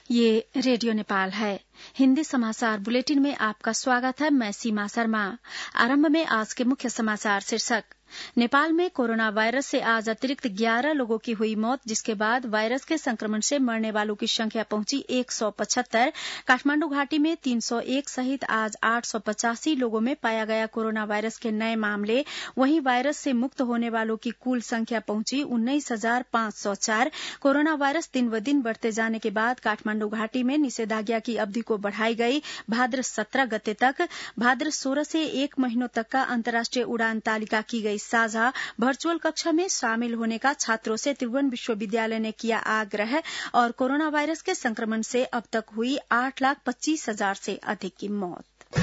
ये रेडियो नेपाल है। हिन्दी समाचार बुलेटिन में आपका स्वागत है। मैं सीमा शर्मा। आरंभ में आज के मुख्य समाचार शीर्षक। नेपाल में कोरोना वायरस से आज अतिरिक्त 11 लोगों की हुई मौत, जिसके बाद वायरस के संक्रमण से मरने वालों की संख्या पहुंची 175। काठमांडू घाटी में 301 सहित आज 885 लोगों में पाया गया कोरोना वायरस के नए मामले। वहीं वायरस से मुक्त होने वालों की कुल संख्या पहुंची 19,504। कोरोना वायरस दिन ब दिन बढ़ते जाने के बाद काठमांडू घाटी में निषेधाज्ञा की अवधि को बढ़ाई गई। भाद्र 17 गते तक, भाद्र 16 से 1 महीनों तक का अंतर्राष्ट्रीय उड़ान तालिका की गई साझा। वर्चुअल कक्षा में शामिल होने का छात्रों से त्रिभुवन विश्वविद्यालय ने किया आग्रह। और कोरोना वायरस के संक्रमण से अब तक हुई 8,25,000 से अधिक की मौत।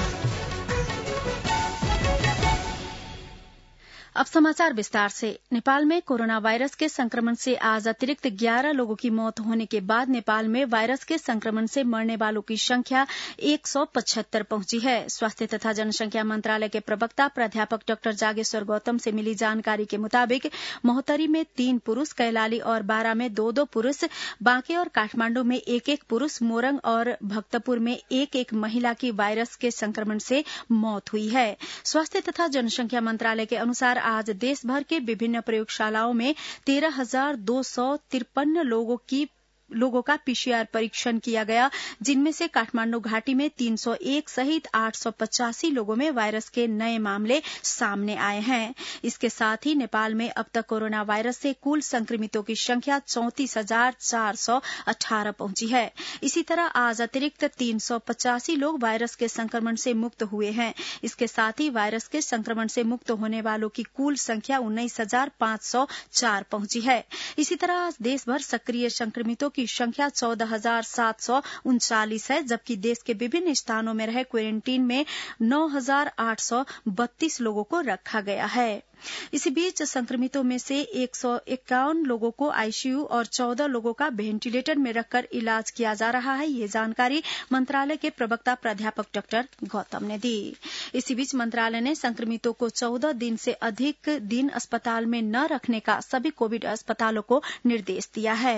अब समाचार विस्तार से। नेपाल में कोरोना वायरस के संक्रमण से आज अतिरिक्त 11 लोगों की मौत होने के बाद नेपाल में वायरस के संक्रमण से मरने वालों की संख्या 175 पहुंची है। स्वास्थ्य तथा जनसंख्या मंत्रालय के प्रवक्ता प्राध्यापक डाक्टर जागेश्वर गौतम से मिली जानकारी के मुताबिक महोत्तरी में 3 पुरूष, कैलाली और बारा में 2-2 पुरूष, बांके और काठमांडू में 1-1 पुरूष, मोरंग और भक्तपुर में 1-1 महिला की वायरस के संक्रमण से मौत हुई है। स्वास्थ्य तथा जनसंख्या मंत्रालय के अनुसार आज देश भर के विभिन्न प्रयोगशालाओं में 13,253 लोगों का पीसीआर परीक्षण किया गया, जिनमें से काठमांडू घाटी में 301 सहित 885 लोगों में वायरस के नए मामले सामने आए हैं। इसके साथ ही नेपाल में अब तक कोरोना वायरस से कुल संक्रमितों की संख्या 34,418 पहुंची है। इसी तरह आज अतिरिक्त 385 लोग वायरस के संक्रमण से मुक्त हुए हैं। इसके साथ ही वायरस के संक्रमण से मुक्त होने वालों की कुल संख्या 19,504 पहुंची है। इसी तरह आज देश भर सक्रिय संक्रमितों की संख्या 14,739 है, जबकि देश के विभिन्न स्थानों में रहे क्वारंटीन में 9,832 लोगों को रखा गया है। इसी बीच संक्रमितों में से 151 लोगों को आईसीयू और 14 लोगों का वेंटिलेटर में रखकर इलाज किया जा रहा है। ये जानकारी मंत्रालय के प्रवक्ता प्राध्यापक डॉक्टर गौतम ने दी। इसी बीच मंत्रालय ने संक्रमितों को 14 दिन से अधिक दिन अस्पताल में न रखने का सभी कोविड अस्पतालों को निर्देश दिया है।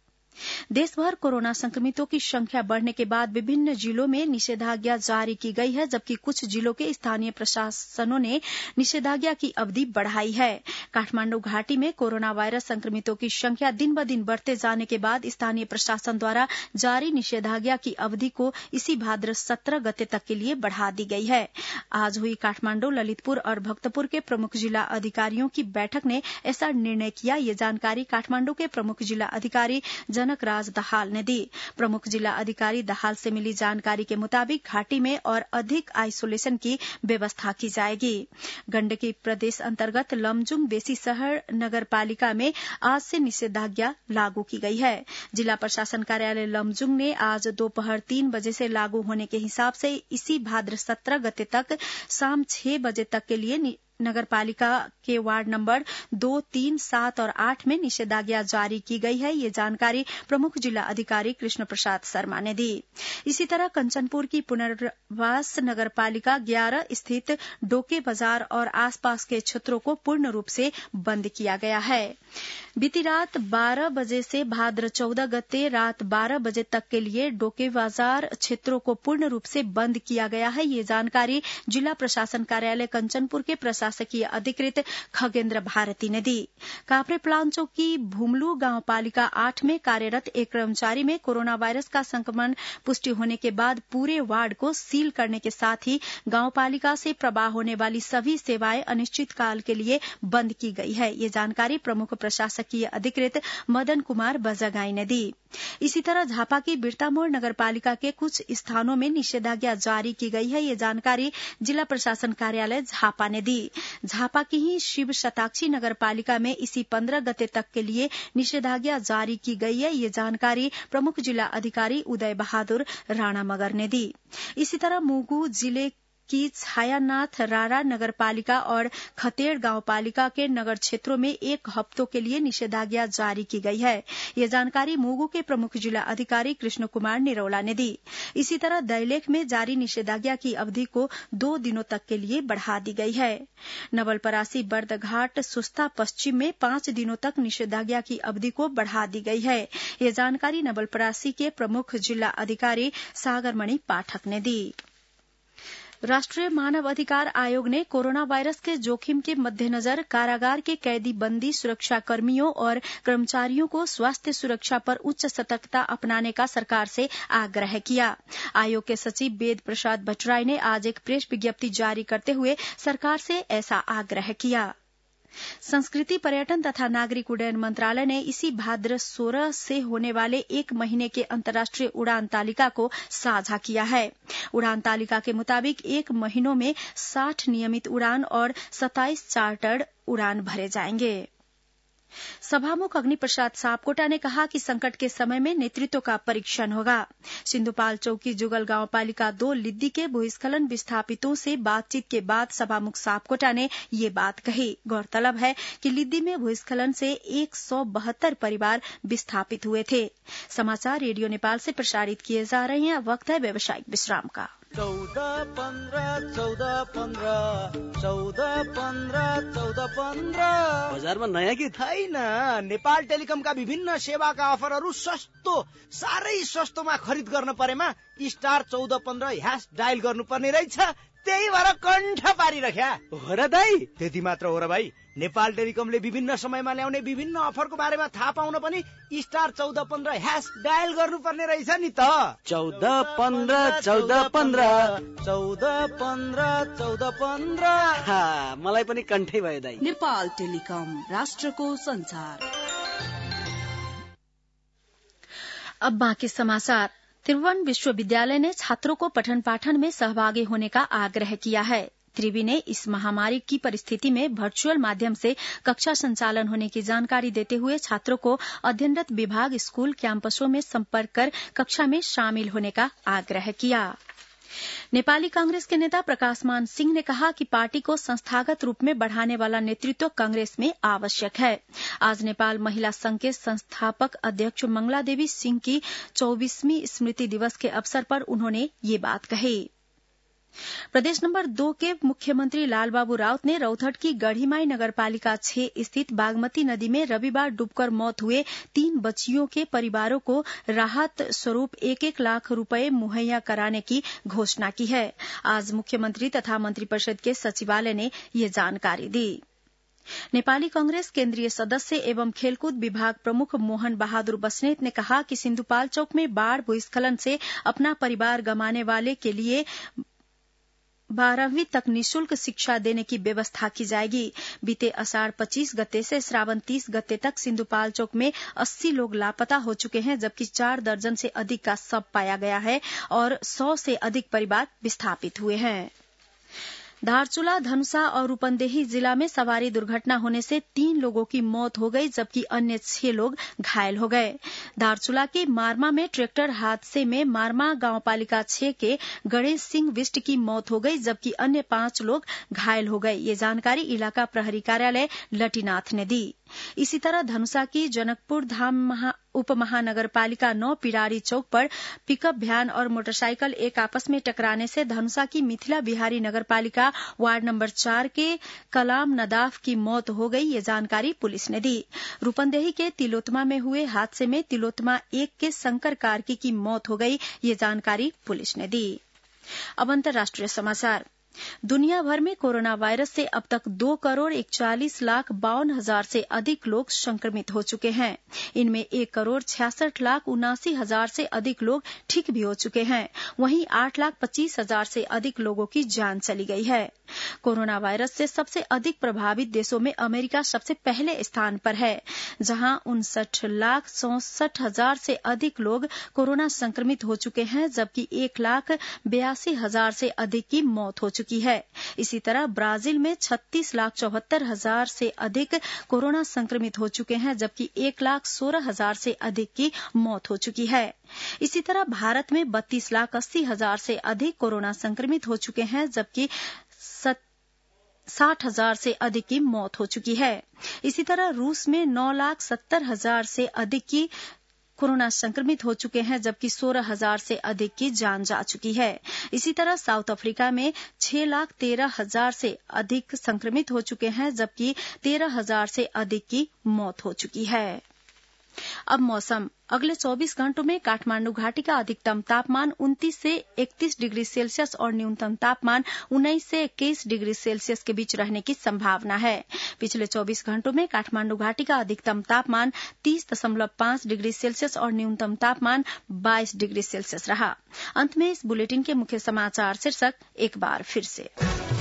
देशभर कोरोना संक्रमितों की संख्या बढ़ने के बाद विभिन्न जिलों में निषेधाज्ञा जारी की गई है, जबकि कुछ जिलों के स्थानीय प्रशासनों ने निषेधाज्ञा की अवधि बढ़ाई है। काठमांडू घाटी में कोरोना वायरस संक्रमितों की संख्या दिन ब दिन बढ़ते जाने के बाद स्थानीय प्रशासन द्वारा जारी निषेधाज्ञा की अवधि को इसी भाद्र 17 गते तक के लिए बढ़ा दी गई है। आज हुई काठमांडू, ललितपुर और भक्तपुर के प्रमुख जिला अधिकारियों की बैठक ने ऐसा निर्णय किया। ये जानकारी काठमांडू के प्रमुख जिला अधिकारी जनकराज दाहाल ने दी। प्रमुख जिला अधिकारी दाहाल से मिली जानकारी के मुताबिक घाटी में और अधिक आइसोलेशन की व्यवस्था की जाएगी। गंडकी प्रदेश अंतर्गत लमजुङ बेसी शहर नगरपालिका में आज से निषेधाज्ञा लागू की गई है। जिला प्रशासन कार्यालय लमजुङ ने आज दोपहर 3 बजे से लागू होने के हिसाब से इसी भाद्र 17 गते तक शाम 6 बजे तक के लिए नगरपालिका के वार्ड नंबर 2, 3, 7 और 8 में निषेधाज्ञा जारी की गई है। ये जानकारी प्रमुख जिला अधिकारी कृष्ण प्रसाद शर्मा ने दी। इसी तरह कंचनपुर की पुनर्वास नगरपालिका 11 स्थित डोके बाजार और आसपास के क्षेत्रों को पूर्ण रूप से बंद किया गया है। बीती रात 12 बजे से भाद्र 14 गते रात 12 बजे तक के लिए डोके बाजार क्षेत्रों को पूर्ण रूप से बंद किया गया है। ये जानकारी जिला प्रशासन कार्यालय कंचनपुर के प्रशासकीय अधिकृत खगेन्द्र भारती ने दी। काभ्रे प्लांचों की भूमलू गांव पालिका 8 में कार्यरत एक कर्मचारी में कोरोना वायरस का संक्रमण पुष्टि होने के बाद पूरे वार्ड को सील करने के साथ ही गांव पालिका से प्रवाह होने वाली सभी सेवाएं अनिश्चितकाल के लिए बंद की गई है। ये जानकारी प्रमुख प्रशासकीय अधिकृत मदन कुमार बजागाई ने दी। इसी तरह झापा की बिरतामोड़ नगरपालिका के कुछ स्थानों में निषेधाज्ञा जारी की गई है। ये जानकारी जिला प्रशासन कार्यालय झापा ने दी। झापा की ही शिव शताक्षी नगरपालिका में इसी 15 गते तक के लिए निषेधाज्ञा जारी की गई है। ये जानकारी प्रमुख जिला अधिकारी उदय बहादुर राणा मगर ने दी। इसी तरह मुगु जिले की छायानाथ रारा नगरपालिका और खतेड़ गांवपालिका के नगर क्षेत्रों में 1 हफ्तों के लिए निषेधाज्ञा जारी की गई है। ये जानकारी मुगु के प्रमुख जिला अधिकारी कृष्ण कुमार निरौला ने दी। इसी तरह दैलेख में जारी निषेधाज्ञा की अवधि को 2 दिनों तक के लिए बढ़ा दी गई है। नवलपरासी बर्दघाट सुस्ता पश्चिम में 5 दिनों तक निषेधाज्ञा की अवधि को बढ़ा दी गई है। ये जानकारी नवलपरासी के प्रमुख जिला अधिकारी सागरमणि पाठक ने दी। राष्ट्रीय मानव अधिकार आयोग ने कोरोना वायरस के जोखिम के मद्देनजर कारागार के कैदी बंदी सुरक्षा कर्मियों और कर्मचारियों को स्वास्थ्य सुरक्षा पर उच्च सतर्कता अपनाने का सरकार से आग्रह किया। आयोग के सचिव वेद प्रसाद भट्टराय ने आज एक प्रेस विज्ञप्ति जारी करते हुए सरकार से ऐसा आग्रह किया। संस्कृति पर्यटन तथा नागरिक उड्डयन मंत्रालय ने इसी भाद्र 16 से होने वाले 1 महीने के अंतर्राष्ट्रीय उड़ान तालिका को साझा किया है। उड़ान तालिका के मुताबिक 1 महीनों में 60 नियमित उड़ान और 27 चार्टर्ड उड़ान भरे जाएंगे। सभामुख अग्निप्रसाद सापकोटा ने कहा कि संकट के समय में नेतृत्व का परीक्षण होगा। सिंधुपाल चौकी जुगल गांव पालिका 2 लिद्दी के भूस्खलन विस्थापितों से बातचीत के बाद सभामुख सापकोटा ने ये बात कही। गौरतलब है कि लिद्दी में भूस्खलन से 172 परिवार विस्थापित हुए थे। समाचार रेडियो नेपाल से प्रसारित किए जा रहे हैं। वक्त है व्यावसायिक विश्राम का। 14-15 बजारमा नयाँ गीत छैन। नेपाल टेलिकमका विभिन्न सेवाका अफरहरू सस्तो, साह्रै सस्तोमा खरिद गर्न परेमा स्टार 1415 # डायल गर्नुपर्ने रहेछ। त्यही भएर कण्ठ पारिरख्या हो र दाइ। त्यति मात्र हो र भाइ। नेपाल टेलिकमले विभिन्न समयमा ल्याउने विभिन्न अफरको बारेमा थाहा पाउन पनि स्टार 1415 # डायल गर्नुपर्ने रहेछ नि त। 14-15 मलाई पनि कण्ठै भयो दाइ। नेपाल टेलिकम राष्ट्रको संचार। अब बाँकी समाचार। त्रिभुवन विश्वविद्यालय ने छात्रों को पठन पाठन में सहभागी होने का आग्रह किया है। त्रिवी ने इस महामारी की परिस्थिति में वर्चुअल माध्यम से कक्षा संचालन होने की जानकारी देते हुए छात्रों को अध्ययनरत विभाग, स्कूल कैंपसों में संपर्क कर कक्षा में शामिल होने का आग्रह किया। नेपाली कांग्रेस के नेता प्रकाशमान सिंह ने कहा कि पार्टी को संस्थागत रूप में बढ़ाने वाला नेतृत्व कांग्रेस में आवश्यक है। आज नेपाल महिला संघ के संस्थापक अध्यक्ष मंगला देवी सिंह की 24वीं स्मृति दिवस के अवसर पर उन्होंने ये बात कही। प्रदेश नंबर 2 के मुख्यमंत्री लालबाबू राउत ने रौथट की गढ़ीमाई नगरपालिका 6 स्थित बागमती नदी में रविवार डूबकर मौत हुए 3 बच्चियों के परिवारों को राहत स्वरूप 1-1 लाख रुपए मुहैया कराने की घोषणा की है। आज मुख्यमंत्री तथा मंत्रिपरिषद के सचिवालय ने ये जानकारी दी। नेपाली कांग्रेस केंद्रीय सदस्य एवं खेलकूद विभाग प्रमुख मोहन बहादुर बस्नेत ने कहा कि सिंधुपाल्चोक में बाढ़ भूस्खलन से अपना परिवार गंवाने वाले के लिए 12वीं तक निःशुल्क शिक्षा देने की व्यवस्था की जाएगी। बीते आषाढ़ 25 गते से श्रावण 30 गते तक सिंधुपाल्चोक में 80 लोग लापता हो चुके हैं, जबकि 4 दर्जन से अधिक का शव पाया गया है और 100 से अधिक परिवार विस्थापित हुए हैं। धारचूला, धनुषा और रूपन्देही जिला में सवारी दुर्घटना होने से 3 लोगों की मौत हो गई, जबकि अन्य 6 लोग घायल हो गए। धारचूला के मारमा में ट्रैक्टर हादसे में मारमा गांवपालिका 6 के गणेश सिंह विष्ट की मौत हो गई, जबकि अन्य 5 लोग घायल हो गए। ये जानकारी इलाका प्रहरी कार्यालय लटीनाथ ने दी। इसी तरह धनुषा की जनकपुर धाम उप महानगरपालिका 9 पिरारी चौक पर पिकअप वैन और मोटरसाइकिल एक आपस में टकराने से धनुषा की मिथिला बिहारी नगरपालिका वार्ड नंबर 4 के कलाम नदाफ की मौत हो गई। ये जानकारी पुलिस ने दी। रूपन्देही के तिलोत्मा में हुए हादसे में तिलोत्मा 1 के शंकर कार्की की मौत हो गई। ये जानकारी पुलिस ने दी। अब अंतर्राष्ट्रीय समाचार। दुनिया भर में कोरोना वायरस से अब तक 2,41,52,000 से अधिक लोग संक्रमित हो चुके हैं। इनमें 1,66,79,000 से अधिक लोग ठीक भी हो चुके हैं। वहीं 8,25,000 से अधिक लोगों की जान चली गई है। कोरोना वायरस से सबसे अधिक प्रभावित देशों में अमेरिका सबसे पहले स्थान पर है, जहां 59,64,000 से अधिक लोग कोरोना संक्रमित हो चुके हैं, जबकि 1,82,000 से अधिक की मौत हो चुकी चुकी है। इसी तरह ब्राजील में 36,74,000 से अधिक कोरोना संक्रमित हो चुके हैं, जबकि 1,16,000 से अधिक की मौत हो चुकी है। इसी तरह भारत में 32,80,000 से अधिक कोरोना संक्रमित हो चुके हैं, जबकि 60,000 से अधिक की मौत हो चुकी है। इसी तरह रूस में 9,70,000 से अधिक की कोरोना संक्रमित हो चुके हैं, जबकि 16,000 से अधिक की जान जा चुकी है। इसी तरह साउथ अफ्रीका में 6,13,000 से अधिक संक्रमित हो चुके हैं, जबकि 13,000 से अधिक की मौत हो चुकी है। अब मौसम। अगले 24 घंटों में काठमांडू घाटी का अधिकतम तापमान 29 से 31 डिग्री सेल्सियस और न्यूनतम तापमान 19 से 21 डिग्री सेल्सियस के बीच रहने की संभावना है। पिछले 24 घंटों में काठमांडू घाटी का अधिकतम तापमान 30.5 डिग्री सेल्सियस और न्यूनतम तापमान 22 डिग्री सेल्सियस रहा। अंत में इस बुलेटिन के मुख्य समाचार शीर्षक एक बार फिर से।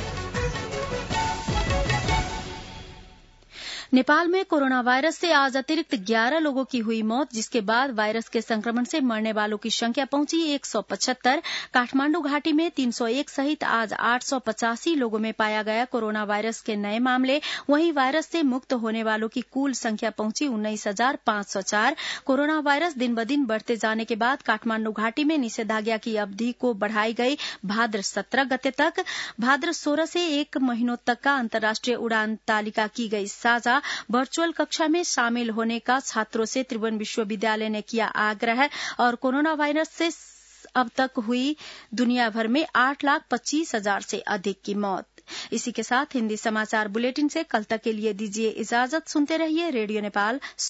नेपाल में कोरोना वायरस से आज अतिरिक्त 11 लोगों की हुई मौत, जिसके बाद वायरस के संक्रमण से मरने वालों की संख्या पहुंची 175। काठमांडू घाटी में 301 सहित आज 885 लोगों में पाया गया कोरोना वायरस के नए मामले। वहीं वायरस से मुक्त होने वालों की कुल संख्या पहुंची 19,504। कोरोना वायरस दिन ब दिन बढ़ते जाने के बाद काठमांडू घाटी में निषेधाज्ञा की अवधि को बढ़ाई गई भाद्र 17 गते तक। भाद्र 16 से 1 महीनों तक का अंतर्राष्ट्रीय उड़ान तालिका की गई साझा। वर्चुअल कक्षा में शामिल होने का छात्रों से त्रिभुवन विश्वविद्यालय ने किया आग्रह। और कोरोना वायरस से अब तक हुई दुनिया भर में 8,25,000 से अधिक की मौत। इसी के साथ हिंदी समाचार बुलेटिन से कल तक के लिए दीजिए इजाजत। सुनते रहिए रेडियो नेपाल।